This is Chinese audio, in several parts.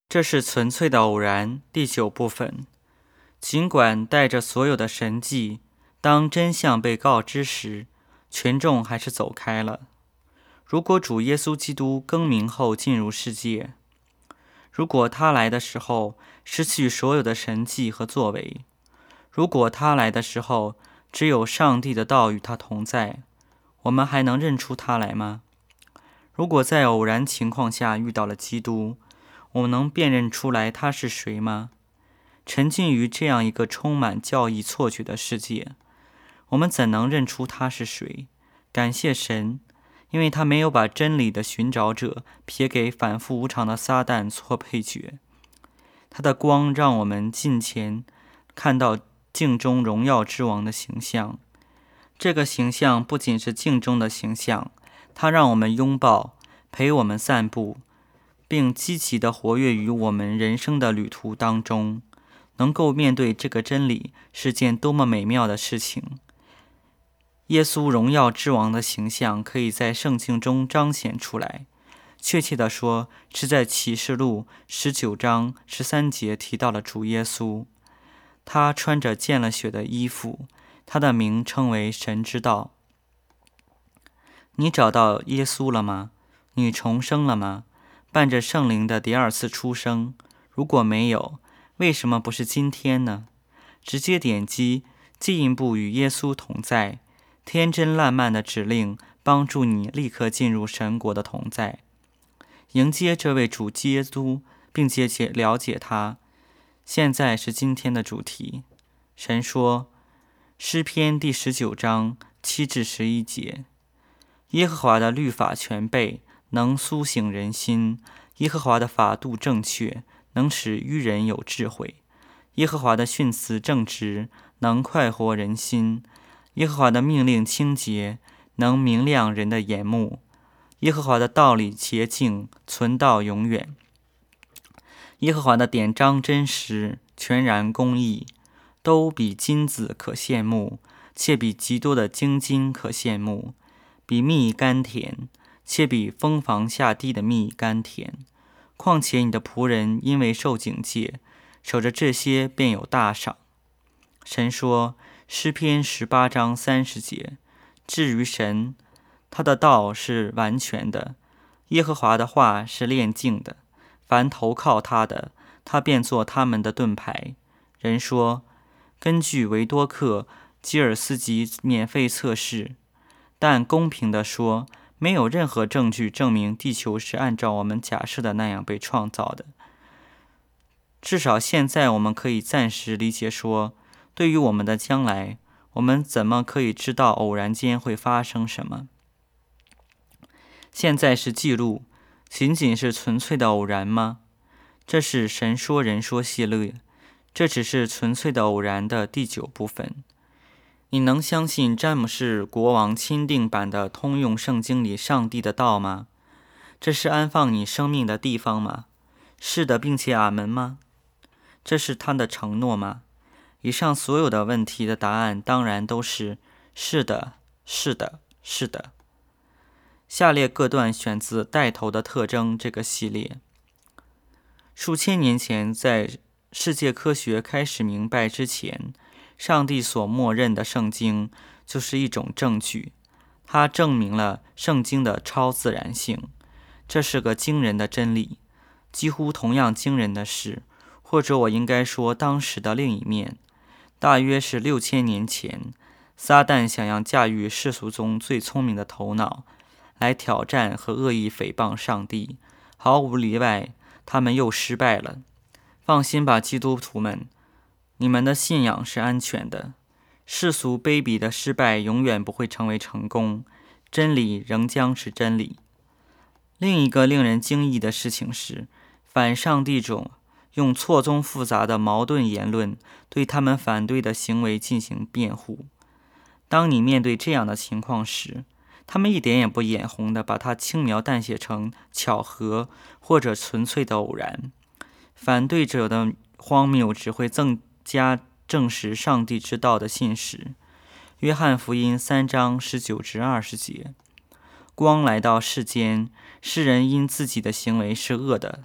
这是纯粹的偶然，第9部分。尽管带着所有的神迹，当真相被告知时，群众还是走开了。如果主耶稣基督更名后进入世界，如果他来的时候失去所有的神迹和作为，如果他来的时候只有上帝的道与他同在，我们还能认出他来吗？如果在偶然情况下遇到了基督，我们能辨认出来他是谁吗？沉浸于这样一个充满教义错觉的世界，我们怎能认出他是谁？感谢神，因为他没有把真理的寻找者撇给反复无常的撒旦做配角。他的光让我们近前看到镜中荣耀之王的形象。这个形象不仅是镜中的形象，它让我们拥抱，陪我们散步，并积极地活跃于我们人生的旅途当中。能够面对这个真理是件多么美妙的事情。耶稣荣耀之王的形象可以在圣经中彰显出来，确切地说是在启示录19章13节提到了主耶稣。他穿着见了血的衣服，他的名称为神之道。你找到耶稣了吗？你重生了吗？伴着圣灵的第二次出生？如果没有，为什么不是今天呢？直接点击进一步与耶稣同在，天真烂漫的指令帮助你立刻进入神国的同在，迎接这位主耶稣，并且了解他。现在是今天的主题。神说，诗篇第19章7至11节，耶和华的律法全备，能苏醒人心；耶和华的法度正确，能使愚人有智慧；耶和华的训词正直，能快活人心；耶和华的命令清洁，能明亮人的眼目；耶和华的道理洁净，存到永远；耶和华的典章真实，全然公义，都比金子可羡慕，且比极多的精金可羡慕，比蜜甘甜，且比蜂房下滴的蜜甘甜。况且你的仆人因为受警戒，守着这些便有大赏。神说，诗篇18章30节，至于神，他的道是完全的，耶和华的话是炼净的，凡投靠他的，他便做他们的盾牌。人说，根据维多克基尔斯基免费测试，但公平地说，没有任何证据证明地球是按照我们假设的那样被创造的。至少现在我们可以暂时理解说，对于我们的将来，我们怎么可以知道偶然间会发生什么？现在是记录，仅仅是纯粹的偶然吗？这是神说人说系列，这只是纯粹的偶然的第9部分。你能相信詹姆士国王钦定版的通用圣经里上帝的道吗？这是安放你生命的地方吗？是的，并且阿门吗？这是他的承诺吗？以上所有的问题的答案当然都是是的，是的，是的。下列各段选自《带头的特征》这个系列。数千年前，在世界科学开始明白之前，上帝所默认的圣经就是一种证据，它证明了圣经的超自然性。这是个惊人的真理。几乎同样惊人的是，或者我应该说当时的另一面，大约是6000年前，撒旦想要驾驭世俗中最聪明的头脑，来挑战和恶意诽谤上帝。毫无例外，他们又失败了。放心吧，基督徒们，你们的信仰是安全的。世俗卑鄙的失败永远不会成为成功，真理仍将是真理。另一个令人惊异的事情是，反上帝者用错综复杂的矛盾言论对他们反对的行为进行辩护。当你面对这样的情况时，他们一点也不眼红地把它轻描淡写成巧合或者纯粹的偶然。反对者的荒谬只会增加证实上帝之道的信实。约翰福音3章19至20节，光来到世间，世人因自己的行为是恶的，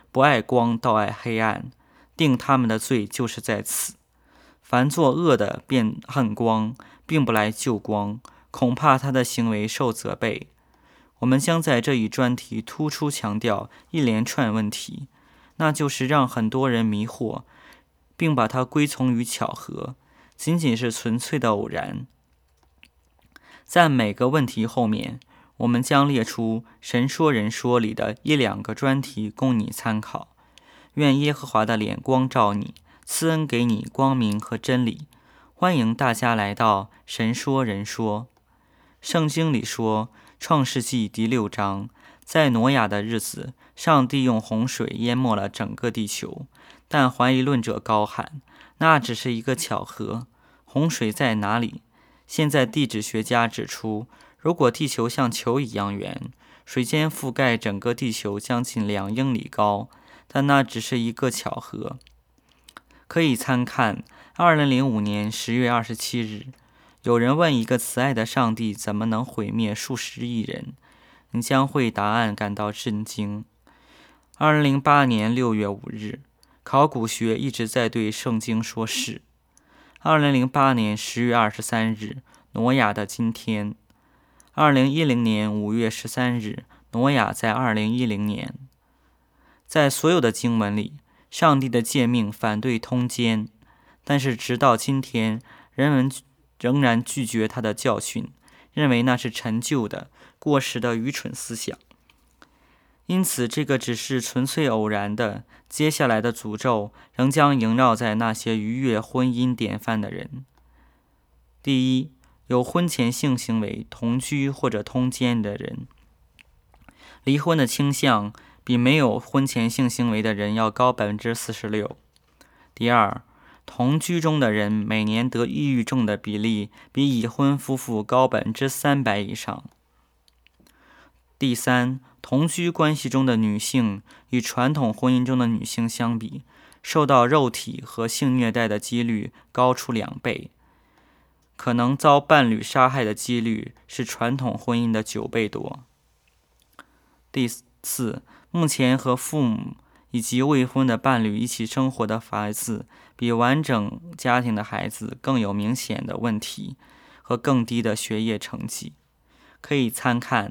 不爱光，倒爱黑暗，定他们的罪就是在此。凡作恶的便恨光，并不来救光，恐怕他的行为受责备。我们将在这一专题突出强调一连串问题，那就是让很多人迷惑，并把它归从于巧合，仅仅是纯粹的偶然。在每个问题后面，我们将列出神说人说里的一两个专题供你参考。愿耶和华的脸光照你，赐恩给你光明和真理。欢迎大家来到神说人说。圣经里说，创世纪第6章，在挪亚的日子，上帝用洪水淹没了整个地球，但怀疑论者高喊，那只是一个巧合，洪水在哪里？现在地质学家指出，如果地球像球一样圆，水间覆盖整个地球将近2英里高，但那只是一个巧合。可以参看2005年10月27日，有人问一个慈爱的上帝怎么能毁灭数十亿人，你将会答案感到震惊。2008年6月5日，考古学一直在对圣经说是。2008年10月23日，挪亚的今天。2010年5月13日，挪亚在2010年。在所有的经文里，上帝的诫命反对通奸，但是直到今天，人们仍然拒绝他的教训，认为那是陈旧的、过时的愚蠢思想。因此，这个只是纯粹偶然的，接下来的诅咒仍将萦绕在那些逾越婚姻典范的人。第一，有婚前性行为、同居或者通奸的人，离婚的倾向比没有婚前性行为的人要高46%。第二，同居中的人每年得抑郁症的比例比已婚夫妇高300%以上。第三，同居关系中的女性与传统婚姻中的女性相比，受到肉体和性虐待的几率高出2倍，可能遭伴侣杀害的几率是传统婚姻的9倍多。第四，目前和父母以及未婚的伴侣一起生活的孩子，比完整家庭的孩子更有明显的问题和更低的学业成绩。可以参看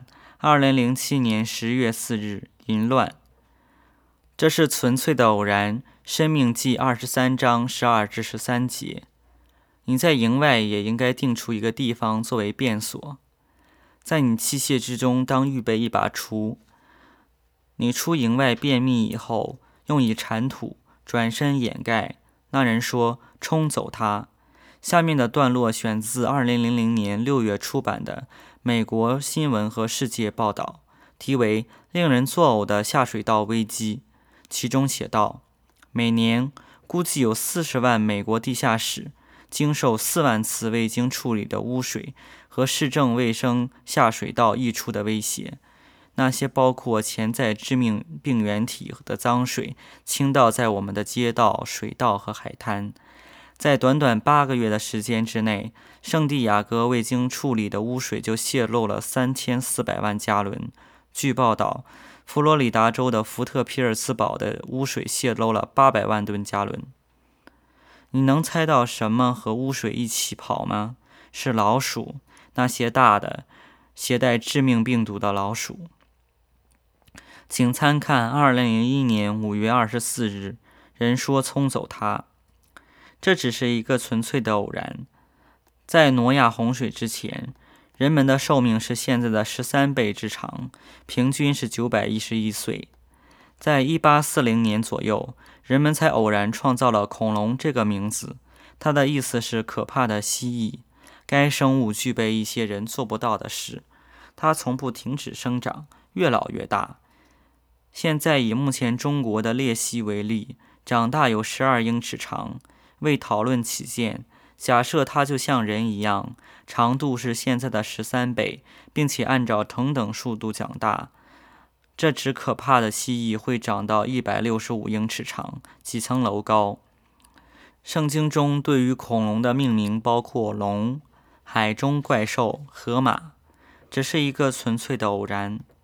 2007年10月4日淫乱。这是纯粹的偶然，申命记23章12至13节。你在营外也应该定出一个地方作为便所，在你器械之中当预备一把锄。你出营外便秘以后，用以铲土，转身掩盖。那人说，冲走它。下面的段落选自2000年6月出版的美国新闻和世界报道，题为《令人作呕的下水道危机》。其中写道，每年估计有40万美国地下室经受4万次未经处理的污水和市政卫生下水道溢出的威胁。那些包括潜在致命病原体的脏水倾倒在我们的街道、水道和海滩。在短短8个月的时间之内，圣地亚哥未经处理的污水就泄漏了3400万加仑。据报道，佛罗里达州的福特皮尔斯堡的污水泄漏了800万吨加仑。你能猜到什么和污水一起跑吗？是老鼠，那些大的、携带致命病毒的老鼠。请参看2001年5月24日，人说冲走它。这只是一个纯粹的偶然。在挪亚洪水之前，人们的寿命是现在的13倍之长，平均是911岁。在1840年左右，人们才偶然创造了恐龙这个名字，它的意思是可怕的蜥蜴。该生物具备一些人做不到的事，它从不停止生长，越老越大。现在以目前中国的鬣蜥为例，长大有12英尺长。为讨论起见，假设它就像人一样，长度是现在的13倍，并且按照同等速度长大。这只可怕的蜥蜴会长到165英尺长，几层楼高。圣经中对于恐龙的命名包括龙、海中怪兽、河马，这是一个纯粹的偶然。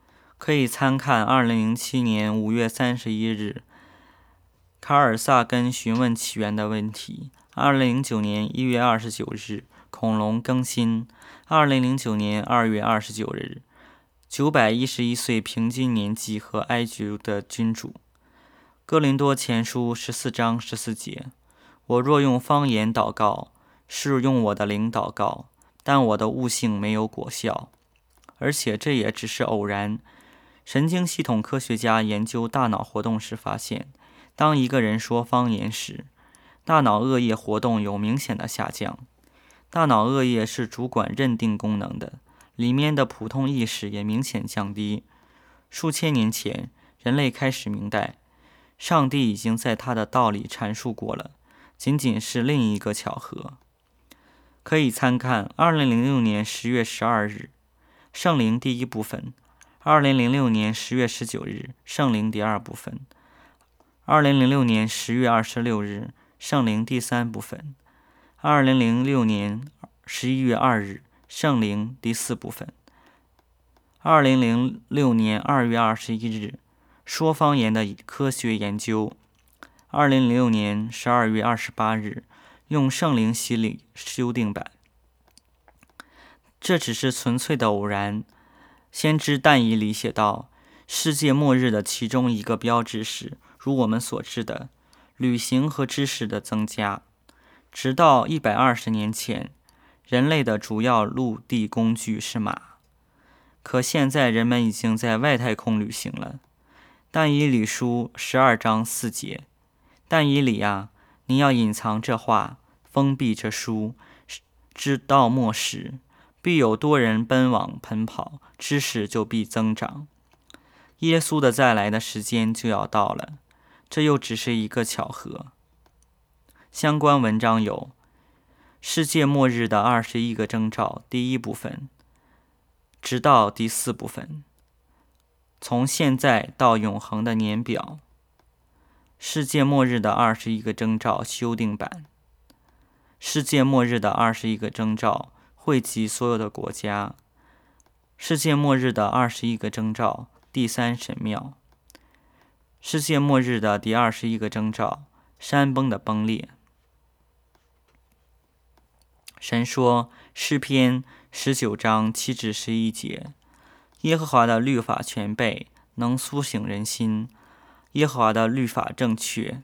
可以参看2007年5月31日卡尔萨根询问起源的问题，2009年1月29日恐龙更新，2009年2月29日911岁平均年纪和埃及的君主。哥林多前书14章14节，我若用方言祷告，是用我的灵祷告，但我的悟性没有果效。而且这也只是偶然。神经系统科学家研究大脑活动时发现，当一个人说方言时，大脑额叶活动有明显的下降。大脑额叶是主管认定功能的，里面的普通意识也明显降低。数千年前，人类开始明白，上帝已经在他的道里阐述过了，仅仅是另一个巧合。可以参看2006年10月12日圣灵第一部分，2006年10月19日圣灵第二部分，2006年10月26日圣灵第三部分，2006年11月2日圣灵第四部分，2006年2月21日说方言的科学研究，2006年12月28日用圣灵洗礼修订版。这只是纯粹的偶然。先知但以理写道，世界末日的其中一个标志是，如我们所知的，旅行和知识的增加。直到120年前，人类的主要陆地工具是马，可现在人们已经在外太空旅行了。但以理书12章4节，但以理啊，你要隐藏这话，封闭这书，直到末时，必有多人奔跑，知识就必增长。耶稣的再来的时间就要到了，这又只是一个巧合。相关文章有世界末日的21个征兆第一部分，直到第四部分，从现在到永恒的年表，世界末日的21个征兆修订版，世界末日的21个征兆汇集所有的国家，世界末日的21个征兆第三神庙，世界末日的第21个征兆山崩的崩裂。神说诗篇19章7至11节，耶和华的律法全备，能苏醒人心，耶和华的律法正确，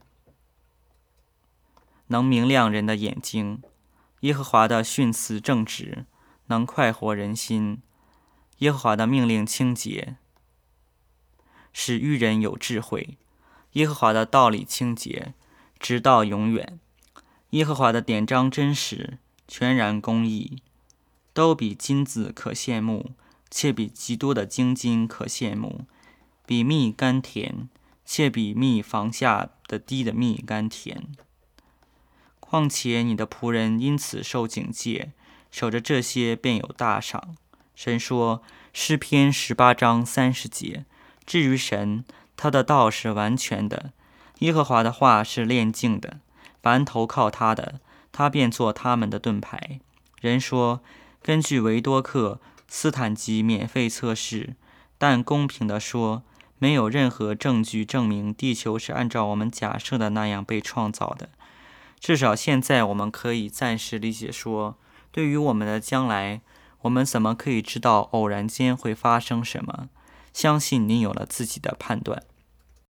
能明亮人的眼睛，耶和华的训词正直，能快活人心，耶和华的命令清洁，使愚人有智慧，耶和华的道理清洁，直到永远，耶和华的典章真实，全然公义，都比金子可羡慕，且比极多的精金可羡慕，比蜜甘甜，且比蜜房下的滴的蜜甘甜。况且你的仆人因此受警戒，守着这些便有大赏。神说诗篇18章30节，至于神，他的道是完全的，耶和华的话是炼净的，凡投靠他的，他便做他们的盾牌。人说，根据维多克斯坦吉免费测试，但公平地说，没有任何证据证明地球是按照我们假设的那样被创造的。至少现在我们可以暂时理解说，对于我们的将来，我们怎么可以知道偶然间会发生什么？相信你有了自己的判断。